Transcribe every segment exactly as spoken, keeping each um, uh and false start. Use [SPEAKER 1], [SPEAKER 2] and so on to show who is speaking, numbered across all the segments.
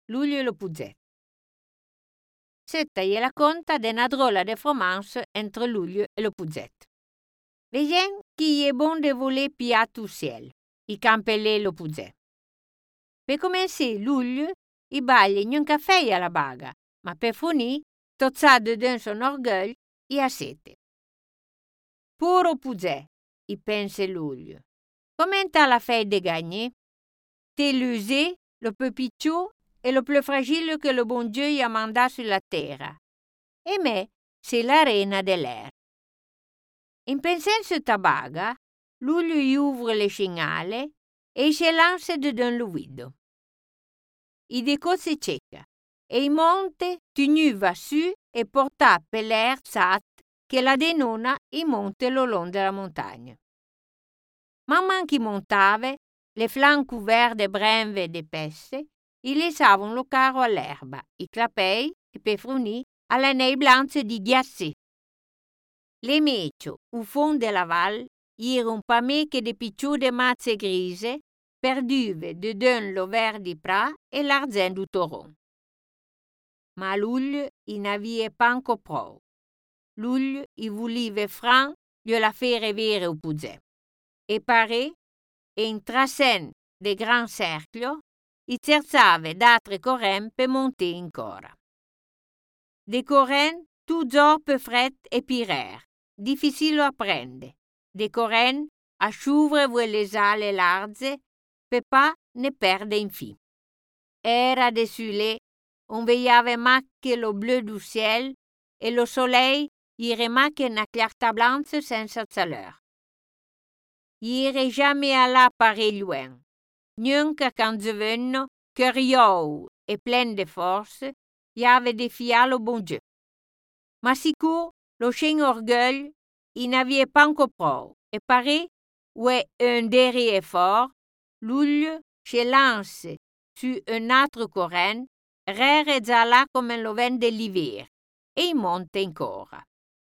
[SPEAKER 1] Luglio e lo puzet. Setta gliela conta de una drola de romance entre Luglio e lo puzet. Vegem chi è bon de voler pià tu ciel, i campelè lo puzet. Per comencer Luglio, i bagli non caffè alla baga, ma per fornì, tozzà de d'un son orgueil, i a sete. Puro puzet, i pense Luglio. Comment t'as la fête de gagner? T'es l'usé, le peu picciou et le plus fragile que le bon Dieu y a mandat sur la terra. E me, c'est la reina dell'air. In pensant ta baga, Luglio y ouvre le cingale e se lance de d'un luido. I deco se cieca e i monte tu va su e porta per l'air zat che la denona i monte lo long della montagna. Man man chi montave, le flancs couverts de brenve e de pesse, i laissavano lo caro all'erba, i clapei e per frunì alle nei blanze di ghiacci. Le mecio, u fond della val, era un pamè che de picciude mazze grise, perduve de d'un lo verdi pra e l'arzen du toron. Ma Luglio i navie panco pro. Luglio i vulive fran gliela fere vere u puzè. E pare, e in trasen de gran cerchio, i zerzave d'altre corren per monter in cora. De corren tu zorpe fret e pirer, difficile a prende. De corren a sciuvre vuoi le ale larze, per pa ne perde in fi. Era de sulè, on veiave macche lo bleu du ciel e lo soleil ire macche na clartà blanche senza zaleur. Ire jamais allà parer loin. Nunca quand je venno, curiou e plein de force, y ave defia lo bon Dieu. Ma sicur, lo scien orgueil, i n'avie panco pro, e pare, ue un derrière fort, Luglio se lance su un altro corren, rere zalà come lo ven dell'hiver, e i monte ancora.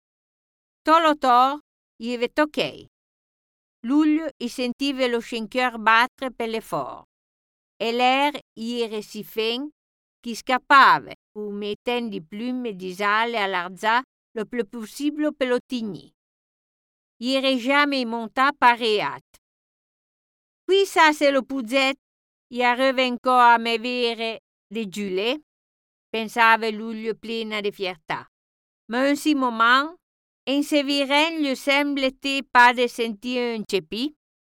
[SPEAKER 1] Tolotor, gli ve tocchei. Luglio i sentiva lo schencheur battere per le for, e l'air era si fin che scappava, u mettendo di plume di sale all'arzà le più possibile per lo tigni. Era jamais monta pareat. Qui sa se lo puzet, gli arriva ancora a me vere de giulè, pensava Luglio plena di fiertà. Ma un si moment, en se viren gli semblete pas de sentir un cepi.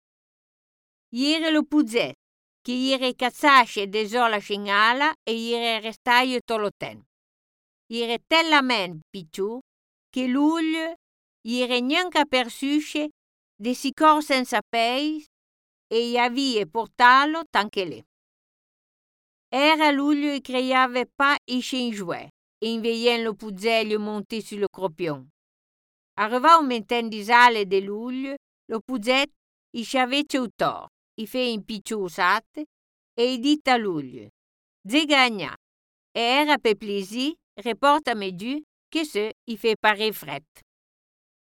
[SPEAKER 1] Ieri lo puzet, che ieri cazzasse de sola cingala e ieri restaio toloten. Ieri tellament picciù, che Luglio ieri neanche aperçusce de si cor senza peis e gli avie portalo tanche lì. Era Luglio e creiave pas i scingiuè, in veien lo puzello monti sullo cropion. Arrivò un menten di sale de Luglio, lo puzet i sciavece u tor, i fe in picciù usate e i dita a Luglio. Zegagna, e era per plesi, reportame giù che se i fe pare fret.